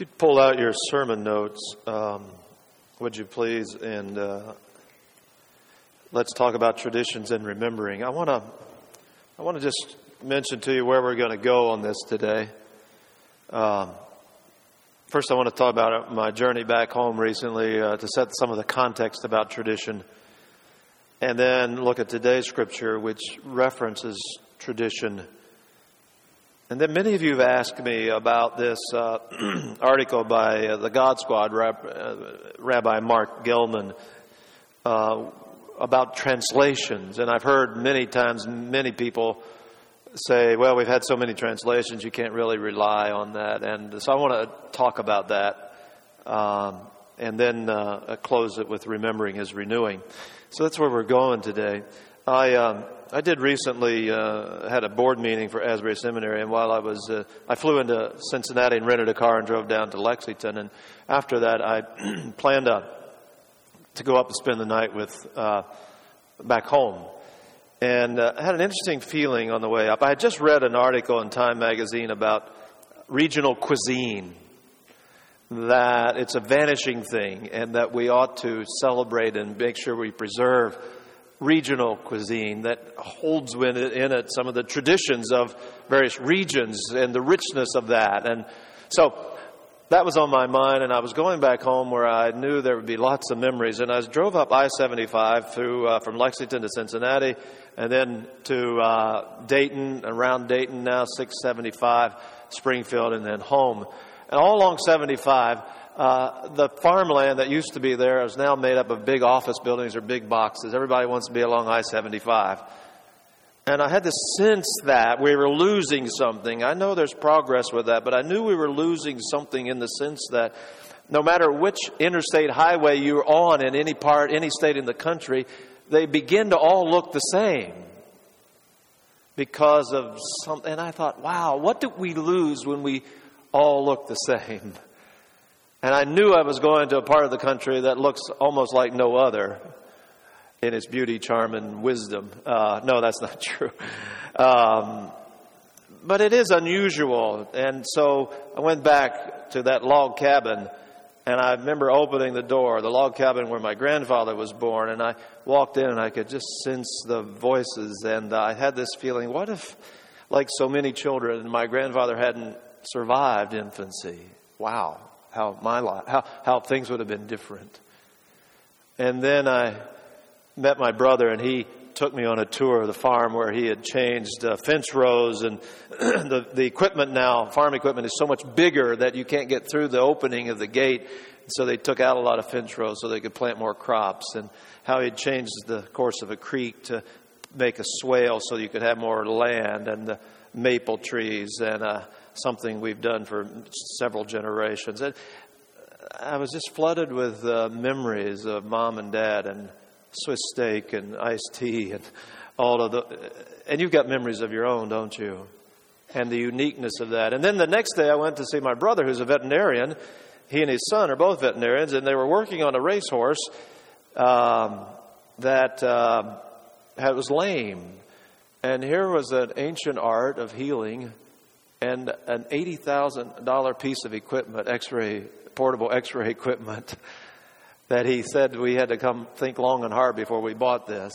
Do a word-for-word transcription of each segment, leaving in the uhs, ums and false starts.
If you'd pull out your sermon notes, um, would you please, and uh, let's talk about traditions and remembering. I want to I want to just mention to you where we're going to go on this today. Um, first, I want to talk about my journey back home recently uh, to set some of the context about tradition, and then look at today's scripture, which references tradition. And then many of you have asked me about this uh, article by uh, the God Squad, Rab- uh, Rabbi Mark Gelman, uh, about translations. And I've heard many times many people say, well, we've had so many translations, you can't really rely on that. And so I want to talk about that um, and then uh, close it with remembering is renewing. So that's where we're going today. I um, I did recently uh, had a board meeting for Asbury Seminary, and while I was, uh, I flew into Cincinnati and rented a car and drove down to Lexington. And after that, I planned to, to go up and spend the night with uh, back home. And uh, I had an interesting feeling on the way up. I had just read an article in Time magazine about regional cuisine, that it's a vanishing thing, and that we ought to celebrate and make sure we preserve regional cuisine that holds in it, in it some of the traditions of various regions and the richness of that. And so that was on my mind, and I was going back home where I knew there would be lots of memories. And I drove up I seventy-five through uh, from Lexington to Cincinnati, and then to uh, Dayton, around Dayton now, six seventy-five, Springfield, and then home. And all along seventy-five, Uh, the farmland that used to be there is now made up of big office buildings or big boxes. Everybody wants to be along I seventy-five. And I had this sense that we were losing something. I know there's progress with that, but I knew we were losing something in the sense that no matter which interstate highway you're on in any part, any state in the country, they begin to all look the same because of something. And I thought, wow, what did we lose when we all look the same? And I knew I was going to a part of the country that looks almost like no other in its beauty, charm, and wisdom. Uh, no, that's not true. Um, but it is unusual. And so I went back to that log cabin, and I remember opening the door, the log cabin where my grandfather was born, and I walked in and I could just sense the voices. And I had this feeling, what if, like so many children, my grandfather hadn't survived infancy? Wow. How my life, how, how things would have been different. And then I met my brother, and he took me on a tour of the farm where he had changed uh, fence rows, and the, the equipment now, farm equipment, is so much bigger that you can't get through the opening of the gate. So they took out a lot of fence rows so they could plant more crops, and how he had changed the course of a creek to make a swale so you could have more land, and the maple trees, and uh, something we've done for several generations. And I was just flooded with uh, memories of mom and dad and Swiss steak and iced tea and all of the. And you've got memories of your own, don't you? And the uniqueness of that. And then the next day I went to see my brother, who's a veterinarian. He and his son are both veterinarians, and they were working on a racehorse um, that uh, was lame. And here was an ancient art of healing and an eighty thousand dollars piece of equipment, X-ray, portable X-ray equipment, that he said we had to come think long and hard before we bought this.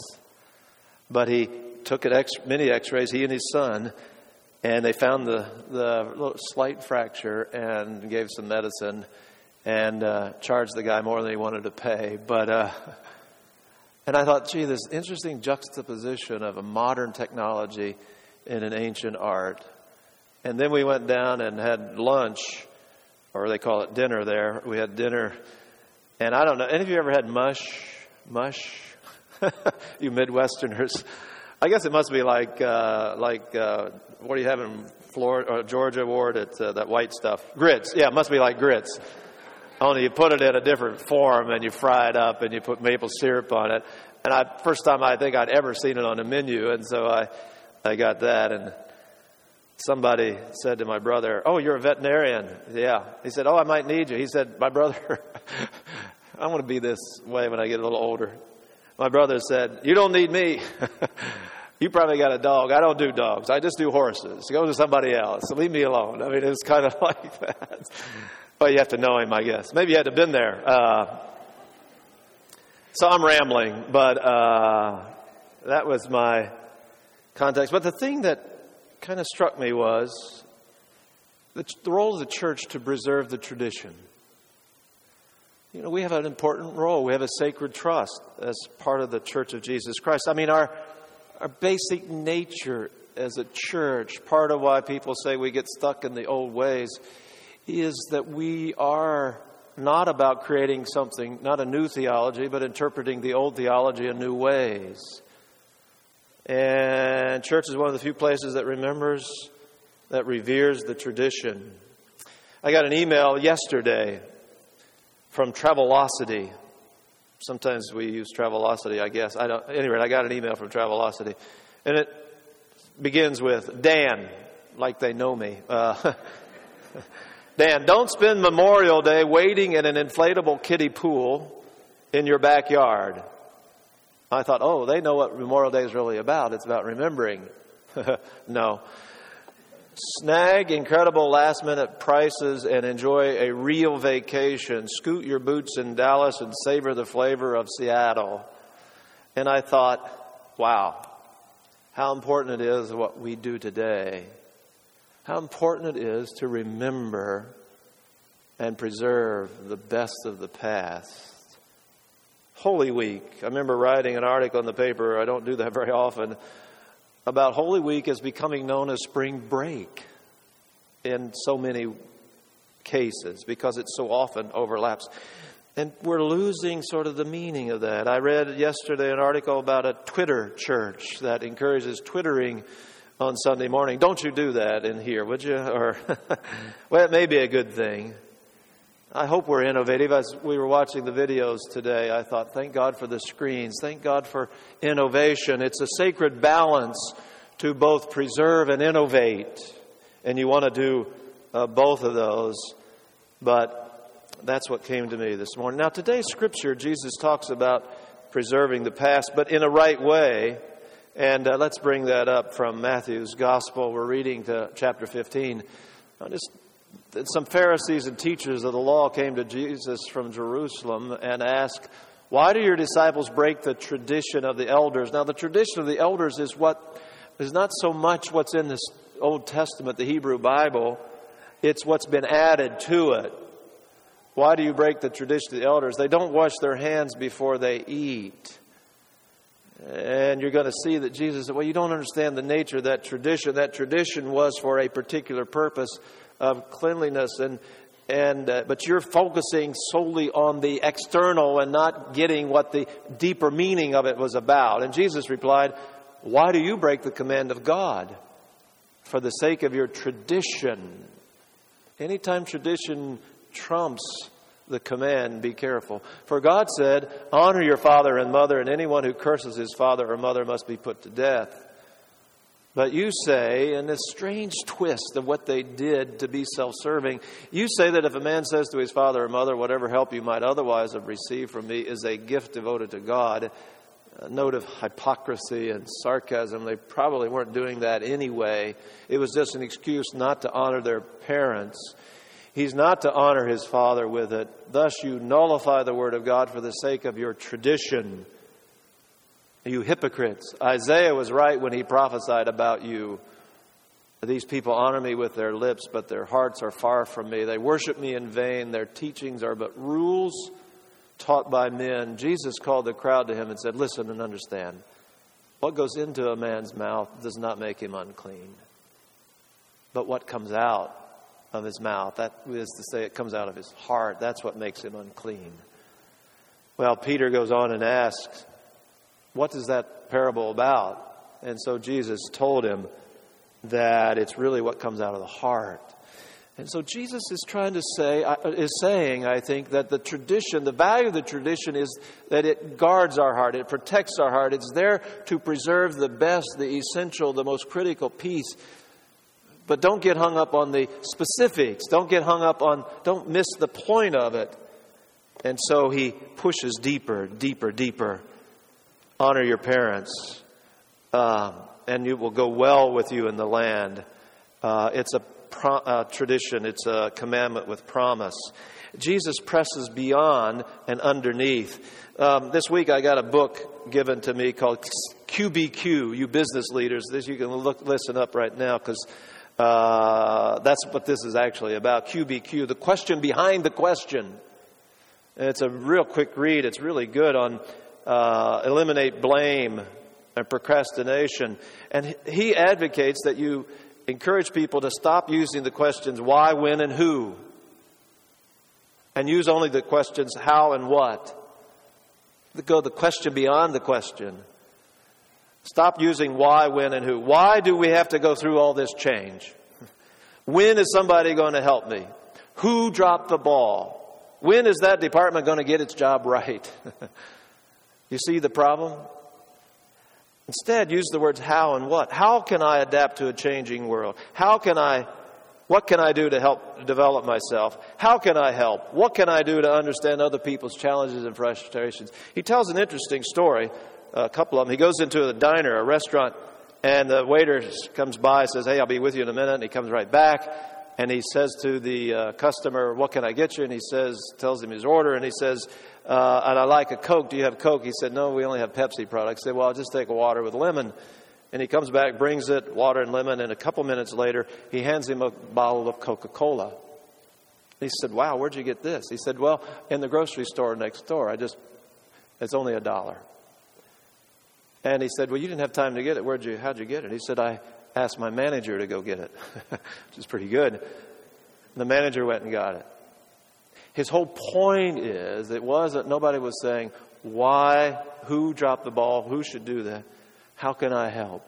But he took it X, many X-rays, he and his son, and they found the, the little slight fracture and gave some medicine and uh, charged the guy more than he wanted to pay. But uh, and I thought, gee, this interesting juxtaposition of a modern technology in an ancient art. And then we went down and had lunch, or they call it dinner there. We had dinner. And I don't know, any of you ever had mush? Mush? You Midwesterners. I guess it must be like, uh, like uh, what do you have in Florida, or Georgia, Ward? It's uh, that white stuff. Grits. Yeah, it must be like grits. Only you put it in a different form and you fry it up and you put maple syrup on it. And I, first time I think I'd ever seen it on a menu. And so I, I got that, and somebody said to my brother, oh, you're a veterinarian. Yeah. He said, oh, I might need you. He said, my brother, I want to be this way when I get a little older. My brother said, you don't need me. You probably got a dog. I don't do dogs. I just do horses. Go to somebody else. Leave me alone. I mean, it was kind of like that. Well, you have to know him, I guess. Maybe you had to have been there. Uh, so I'm rambling, but uh, that was my context. But the thing that kind of struck me was the, the role of the church to preserve the tradition. You know, we have an important role. We have a sacred trust as part of the Church of Jesus Christ. I mean, our our basic nature as a church, part of why people say we get stuck in the old ways, is that we are not about creating something, not a new theology, but interpreting the old theology in new ways. And church is one of the few places that remembers, that reveres the tradition. I got an email yesterday from Travelocity. Sometimes we use Travelocity, I guess. I don't. Anyway, I got an email from Travelocity, and it begins with Dan, like they know me. Uh, Dan, don't spend Memorial Day waiting in an inflatable kiddie pool in your backyard. I thought, oh, they know what Memorial Day is really about. It's about remembering. No. Snag incredible last-minute prices and enjoy a real vacation. Scoot your boots in Dallas and savor the flavor of Seattle. And I thought, wow, how important it is what we do today. How important it is to remember and preserve the best of the past. Holy Week. I remember writing an article in the paper, I don't do that very often, about Holy Week as becoming known as spring break in so many cases because it so often overlaps. And we're losing sort of the meaning of that. I read yesterday an article about a Twitter church that encourages twittering on Sunday morning. Don't you do that in here, would you? Or, well, it may be a good thing. I hope we're innovative. As we were watching the videos today, I thought, thank God for the screens. Thank God for innovation. It's a sacred balance to both preserve and innovate. And you want to do uh, both of those. But that's what came to me this morning. Now, today's scripture, Jesus talks about preserving the past, but in a right way. And uh, let's bring that up from Matthew's Gospel. We're reading to chapter fifteen. I just Some Pharisees and teachers of the law came to Jesus from Jerusalem and asked, why do your disciples break the tradition of the elders? Now, the tradition of the elders is what is not so much what's in this Old Testament, the Hebrew Bible. It's what's been added to it. Why do you break the tradition of the elders? They don't wash their hands before they eat. And you're going to see that Jesus said, well, you don't understand the nature of that tradition. That tradition was for a particular purpose of cleanliness, and and uh, but you're focusing solely on the external and not getting what the deeper meaning of it was about. And Jesus replied, why do you break the command of God for the sake of your tradition? Anytime tradition trumps the command, be careful. For God said, honor your father and mother, and anyone who curses his father or mother must be put to death. But you say, in this strange twist of what they did to be self-serving, you say that if a man says to his father or mother, whatever help you might otherwise have received from me is a gift devoted to God, a note of hypocrisy and sarcasm. They probably weren't doing that anyway. It was just an excuse not to honor their parents. He's not to honor his father with it. Thus you nullify the word of God for the sake of your tradition. You hypocrites. Isaiah was right when he prophesied about you. These people honor me with their lips, but their hearts are far from me. They worship me in vain. Their teachings are but rules taught by men. Jesus called the crowd to him and said, listen and understand. What goes into a man's mouth does not make him unclean. But what comes out of his mouth, that is to say, it comes out of his heart, that's what makes him unclean. Well, Peter goes on and asks, what is that parable about? And so Jesus told him that it's really what comes out of the heart. And so Jesus is trying to say, is saying, I think, that the tradition, the value of the tradition is that it guards our heart, it protects our heart. It's there to preserve the best, the essential, the most critical piece. But don't get hung up on the specifics. Don't get hung up on, don't miss the point of it. And so he pushes deeper, deeper, deeper. Honor your parents, um, and it will go well with you in the land. Uh, it's a pro, uh, tradition. It's a commandment with promise. Jesus presses beyond and underneath. Um, this week I got a book given to me called Q B Q, you business leaders. This you can look, listen up right now because uh, that's what this is actually about. Q B Q, the question behind the question. And it's a real quick read. It's really good on uh, eliminate blame and procrastination. And he advocates that you encourage people to stop using the questions why, when, and who, and use only the questions how and what. Go the question beyond the question. Stop using why, when, and who. Why do we have to go through all this change? When is somebody going to help me? Who dropped the ball? When is that department going to get its job right? You see the problem? Instead, use the words how and what. How can I adapt to a changing world? How can I, what can I do to help develop myself? How can I help? What can I do to understand other people's challenges and frustrations? He tells an interesting story, a couple of them. He goes into a diner, a restaurant, and the waiter comes by and says, hey, I'll be with you in a minute. And he comes right back. And he says to the uh, customer, what can I get you? And he says, tells him his order. And he says, uh, and I like a Coke. Do you have Coke? He said, no, we only have Pepsi products. He said, well, I'll just take a water with lemon. And he comes back, brings it, water and lemon. And a couple minutes later, he hands him a bottle of Coca-Cola. He said, wow, where'd you get this? He said, well, in the grocery store next door. I just, it's only a dollar. And he said, well, you didn't have time to get it. Where'd you, how'd you get it? He said, I asked my manager to go get it, which is pretty good. The manager went and got it. His whole point is, it wasn't, nobody was saying, why, who dropped the ball, who should do that, how can I help?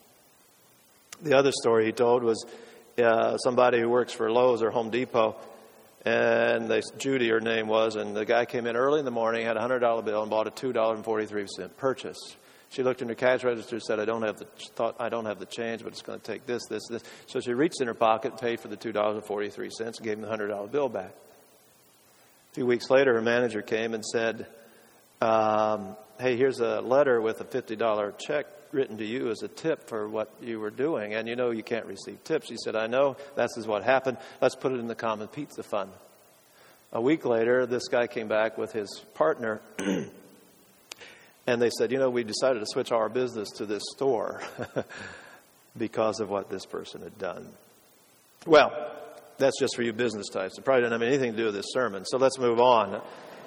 The other story he told was uh, somebody who works for Lowe's or Home Depot, and they, Judy, her name was, and the guy came in early in the morning, had a one hundred dollar bill, and bought a two dollars and forty-three cents purchase. She looked in her cash register and said, I don't have the thought I don't have the change, but it's going to take this, this, this. So she reached in her pocket and paid for the two dollars and forty-three cents and gave him the one hundred dollar bill back. A few weeks later, her manager came and said, um, hey, here's a letter with a fifty dollar check written to you as a tip for what you were doing. And you know you can't receive tips. She said, I know. This is what happened. Let's put it in the common pizza fund. A week later, this guy came back with his partner. And they said, you know, we decided to switch our business to this store because of what this person had done. Well, that's just for you business types. It probably doesn't have anything to do with this sermon. So let's move on.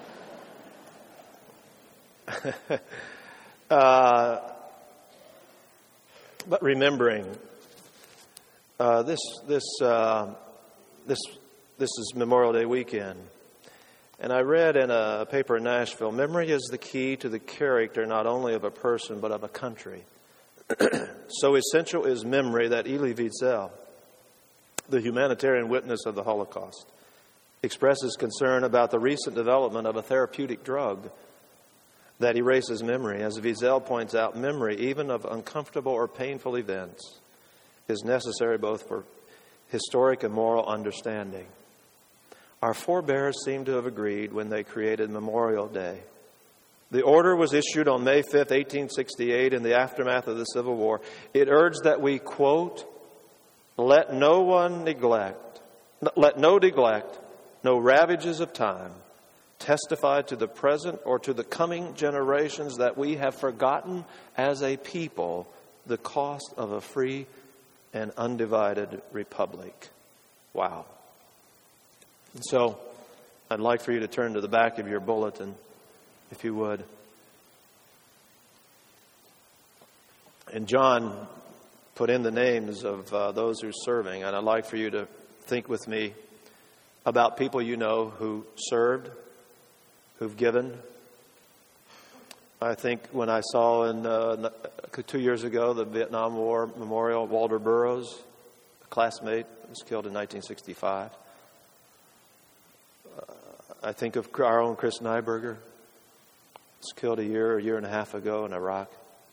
uh, but remembering, uh, this this uh, this this is Memorial Day weekend. And I read in a paper in Nashville, memory is the key to the character not only of a person, but of a country. So essential is memory that Elie Wiesel, the humanitarian witness of the Holocaust, expresses concern about the recent development of a therapeutic drug that erases memory. As Wiesel points out, memory, even of uncomfortable or painful events, is necessary both for historic and moral understanding. Our forebears seem to have agreed when they created Memorial Day. The order was issued on May fifth, eighteen sixty-eight, in the aftermath of the Civil War. It urged that we, quote, let no one neglect, let no neglect, no ravages of time testify to the present or to the coming generations that we have forgotten as a people the cost of a free and undivided republic. Wow. And so, I'd like for you to turn to the back of your bulletin, if you would. And John put in the names of uh, those who are serving, and I'd like for you to think with me about people you know who served, who've given. I think when I saw in uh, two years ago the Vietnam War Memorial, Walter Burroughs, a classmate, was killed in nineteen sixty-five. I think of our own Chris Nyberger, was killed a year, a year and a half ago in Iraq.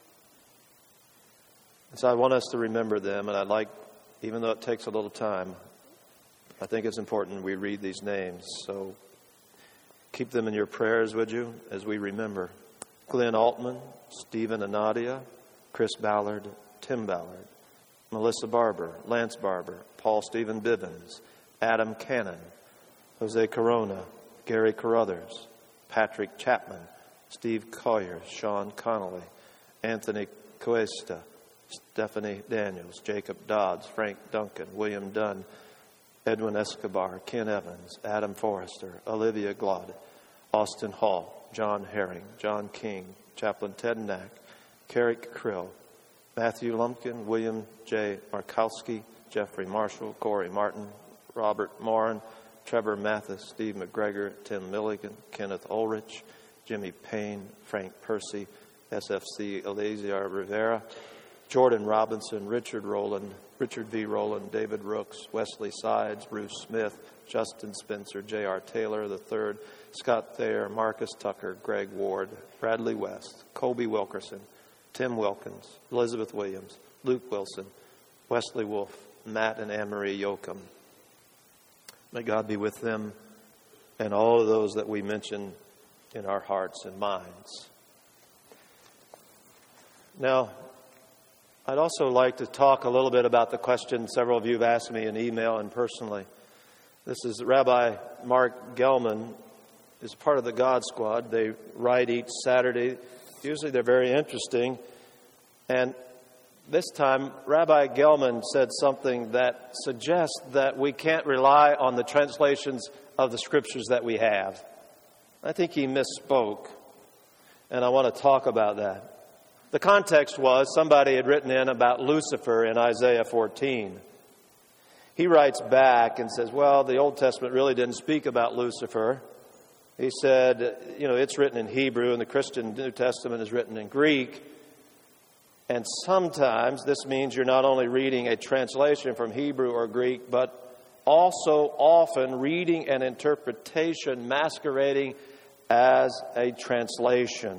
And so I want us to remember them, and I'd like, even though it takes a little time, I think it's important we read these names. So keep them in your prayers, would you, as we remember. Glenn Altman, Stephen and Nadia, Chris Ballard, Tim Ballard, Melissa Barber, Lance Barber, Paul Paul Stephen Bibbins, Adam Cannon, Jose Corona, Gary Carruthers, Patrick Chapman, Steve Collier, Sean Connolly, Anthony Cuesta, Stephanie Daniels, Jacob Dodds, Frank Duncan, William Dunn, Edwin Escobar, Ken Evans, Adam Forrester, Olivia Glod, Austin Hall, John Herring, John King, Chaplain Ted Knack, Carrick Krill, Matthew Lumpkin, William J. Markowski, Jeffrey Marshall, Corey Martin, Robert Morin, Trevor Mathis, Steve McGregor, Tim Milligan, Kenneth Ulrich, Jimmy Payne, Frank Percy, S F C Eleazar Rivera, Jordan Robinson, Richard Rowland, Richard V. Rowland, David Rooks, Wesley Sides, Bruce Smith, Justin Spencer, J R. Taylor the third, Scott Thayer, Marcus Tucker, Greg Ward, Bradley West, Colby Wilkerson, Tim Wilkins, Elizabeth Williams, Luke Wilson, Wesley Wolf, Matt and Anne-Marie Yoakum. May God be with them and all of those that we mention in our hearts and minds. Now, I'd also like to talk a little bit about the question several of you have asked me in email and personally. This is Rabbi Mark Gelman, is part of the God Squad. They write each Saturday. Usually they're very interesting. And this time, Rabbi Gelman said something that suggests that we can't rely on the translations of the scriptures that we have. I think he misspoke, and I want to talk about that. The context was somebody had written in about Lucifer in Isaiah fourteen. He writes back and says, well, the Old Testament really didn't speak about Lucifer. He said, you know, it's written in Hebrew, and the Christian New Testament is written in Greek. And sometimes this means you're not only reading a translation from Hebrew or Greek, but also often reading an interpretation masquerading as a translation.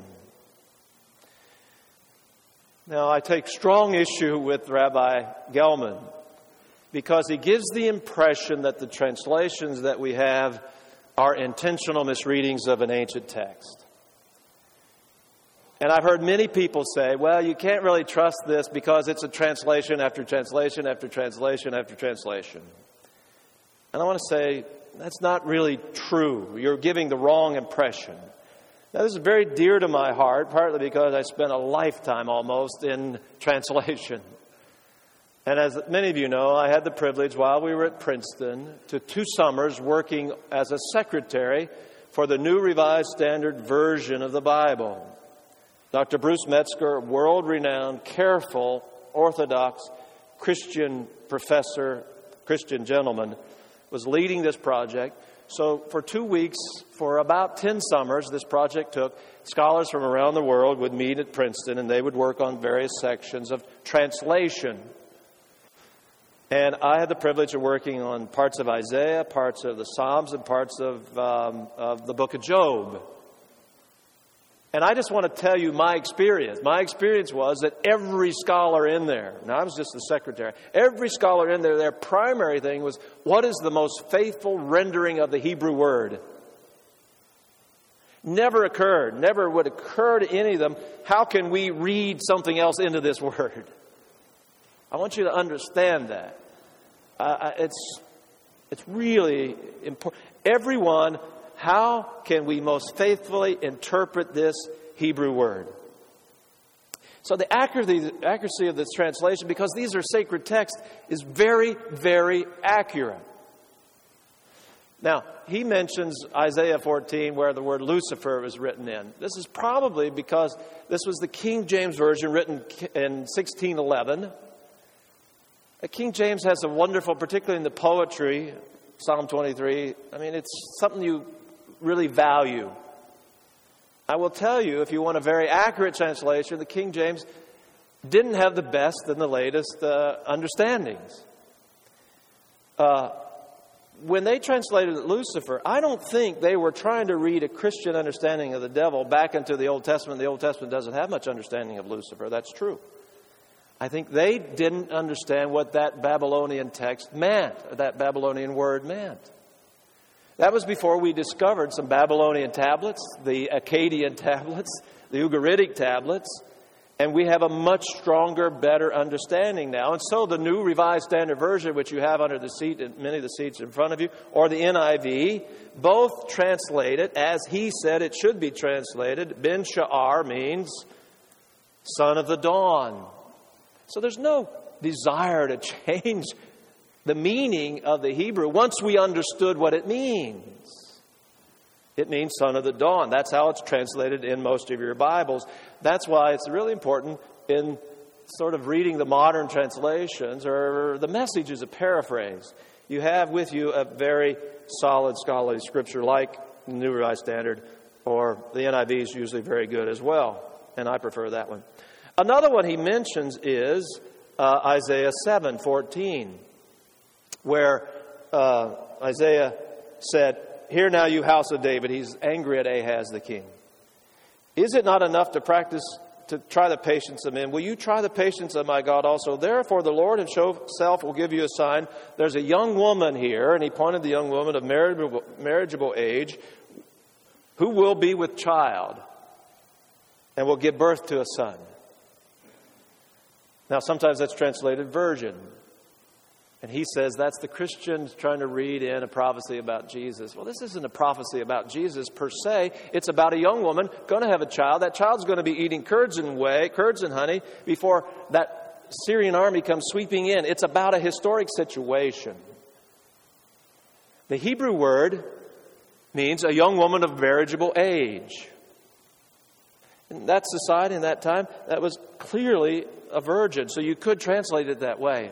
Now, I take strong issue with Rabbi Gelman because he gives the impression that the translations that we have are intentional misreadings of an ancient text. And I've heard many people say, well, you can't really trust this because it's a translation after translation after translation after translation. And I want to say, that's not really true. You're giving the wrong impression. Now, this is very dear to my heart, partly because I spent a lifetime almost in translation. And as many of you know, I had the privilege while we were at Princeton to two summers working as a secretary for the New Revised Standard Version of the Bible. Doctor Bruce Metzger, world-renowned, careful, orthodox Christian professor, Christian gentleman, was leading this project. So for two weeks, for about ten summers, this project took, scholars from around the world would meet at Princeton, and they would work on various sections of translation. And I had the privilege of working on parts of Isaiah, parts of the Psalms, and parts of, um, of the book of Job. And I just want to tell you my experience. My experience was that every scholar in there, now I was just the secretary, every scholar in there, their primary thing was, what is the most faithful rendering of the Hebrew word? Never occurred, never would occur to any of them, how can we read something else into this word? I want you to understand that. Uh, it's, it's really important. Everyone, how can we most faithfully interpret this Hebrew word? So the accuracy, accuracy of this translation, because these are sacred texts, is very, very accurate. Now, he mentions Isaiah fourteen where the word Lucifer was written in. This is probably because this was the King James Version written in sixteen eleven. King James has a wonderful, particularly in the poetry, Psalm twenty-three. I mean, it's something you really value. I will tell you, if you want a very accurate translation, the King James didn't have the best and the latest uh, understandings. Uh, when they translated Lucifer, I don't think they were trying to read a Christian understanding of the devil back into the Old Testament. The Old Testament doesn't have much understanding of Lucifer. That's true. I think they didn't understand what that Babylonian text meant, or that Babylonian word meant. That was before we discovered some Babylonian tablets, the Akkadian tablets, the Ugaritic tablets, And we have a much stronger, better understanding now. And so the New Revised Standard Version, which you have under the seat, many of the seats in front of you, or the N I V, both translate it as he said it should be translated. Ben Sha'ar means son of the dawn. So there's no desire to change the meaning of the Hebrew once we understood what it means. It means son of the dawn. That's how it's translated in most of your Bibles. That's why it's really important in sort of reading the modern translations, or the Message is a paraphrase. You have with you a very solid scholarly scripture like the New Revised Standard, or the N I V is usually very good as well, and I prefer that one. Another one he mentions is uh, Isaiah seven fourteen, where uh, Isaiah said, "Hear now, you house of David." He's angry at Ahaz the king. "Is it not enough to practice, to try the patience of men? Will you try the patience of my God also? Therefore the Lord himself will give you a sign. There's a young woman here," and he pointed the young woman of marriageable, marriageable age, "who will be with child and will give birth to a son." Now sometimes that's translated virgin. And he says that's the Christians trying to read in a prophecy about Jesus. Well, this isn't a prophecy about Jesus per se. It's about a young woman going to have a child. That child's going to be eating curds and whey, curds and honey before that Syrian army comes sweeping in. It's about a historic situation. The Hebrew word means a young woman of marriageable age. In that society, in that time, that was clearly a virgin. So you could translate it that way.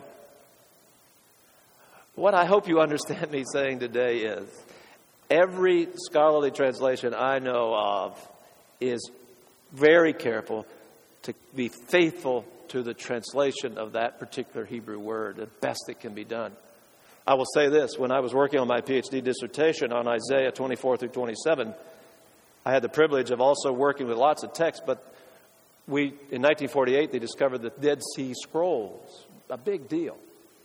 What I hope you understand me saying today is every scholarly translation I know of is very careful to be faithful to the translation of that particular Hebrew word, the best it can be done. I will say this, when I was working on my PhD dissertation on Isaiah twenty-four through twenty-seven, I had the privilege of also working with lots of texts, but we, in nineteen forty-eight, they discovered the Dead Sea Scrolls, a big deal.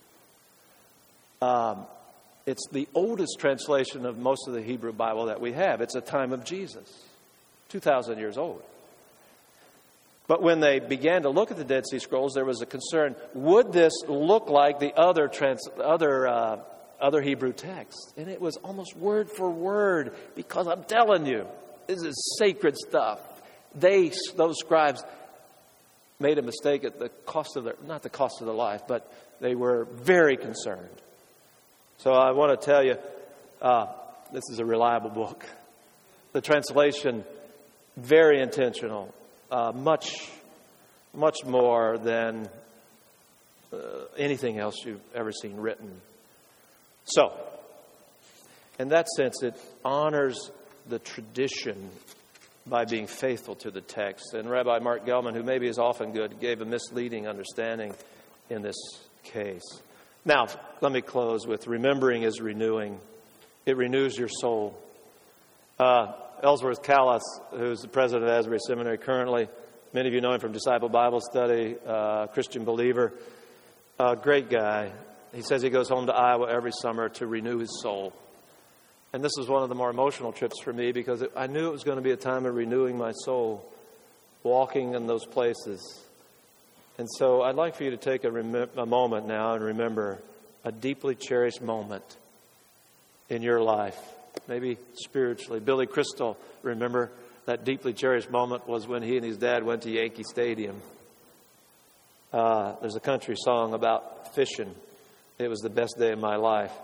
Um, it's the oldest translation of most of the Hebrew Bible that we have. It's a time of Jesus, two thousand years old. But when they began to look at the Dead Sea Scrolls, there was a concern, would this look like the other trans, other uh, other Hebrew texts? And it was almost word for word, because I'm telling you, this is sacred stuff. They, those scribes, made a mistake at the cost of their, not the cost of their life, but they were very concerned. So I want to tell you, uh, this is a reliable book. The translation, very intentional, uh, much, much more than uh, anything else you've ever seen written. So, in that sense, it honors the tradition by being faithful to the text. And Rabbi Mark Gelman, who maybe is often good, gave a misleading understanding in this case. Now, let me close with remembering is renewing. It renews your soul. Uh, Ellsworth Callis, who's the president of Asbury Seminary currently, many of you know him from Disciple Bible Study, uh, Christian believer, uh, great guy. He says he goes home to Iowa every summer to renew his soul. And this was one of the more emotional trips for me because it, I knew it was going to be a time of renewing my soul, walking in those places. And so I'd like for you to take a, rem- a moment now and remember a deeply cherished moment in your life, maybe spiritually. Billy Crystal, remember that deeply cherished moment was when he and his dad went to Yankee Stadium. Uh, there's a country song about fishing. It was the best day of my life.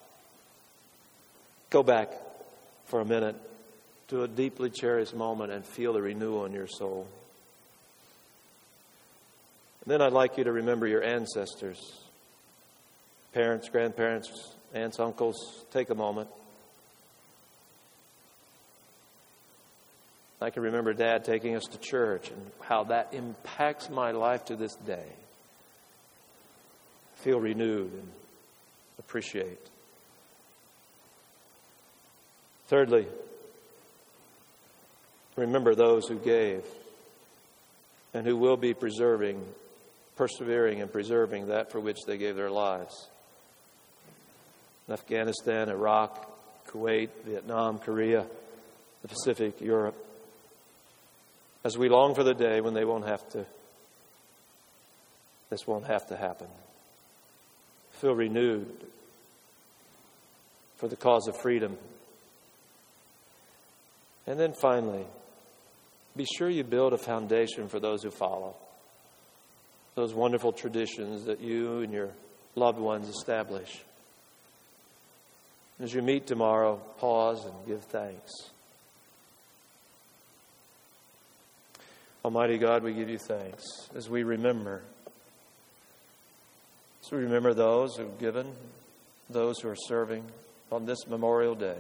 Go back for a minute to a deeply cherished moment and feel the renewal in your soul. Then I'd like you to remember your ancestors, parents, grandparents, aunts, uncles. Take a moment. I can remember Dad taking us to church and how that impacts my life to this day. Feel renewed and appreciate. Thirdly, remember those who gave and who will be preserving persevering and preserving that for which they gave their lives. In Afghanistan, Iraq, Kuwait, Vietnam, Korea, the Pacific, Europe. As we long for the day when they won't have to this won't have to happen. Feel renewed for the cause of freedom. And then finally, be sure you build a foundation for those who follow. Those wonderful traditions that you and your loved ones establish. As you meet tomorrow, pause and give thanks. Almighty God, we give you thanks as we remember. As we remember those who have given, those who are serving on this Memorial Day.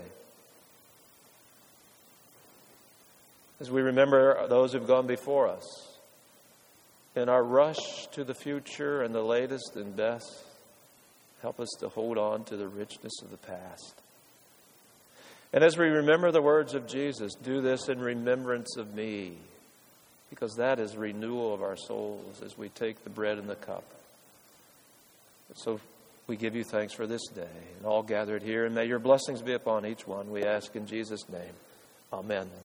As we remember those who have gone before us. In our rush to the future and the latest and best, help us to hold on to the richness of the past. And as we remember the words of Jesus, do this in remembrance of me, because that is renewal of our souls as we take the bread and the cup. So we give you thanks for this day and all gathered here, and may your blessings be upon each one, we ask in Jesus' name. Amen.